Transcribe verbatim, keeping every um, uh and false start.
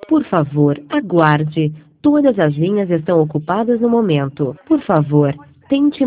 Por favor, aguarde. Todas as linhas estão ocupadas no momento. Por favor, tente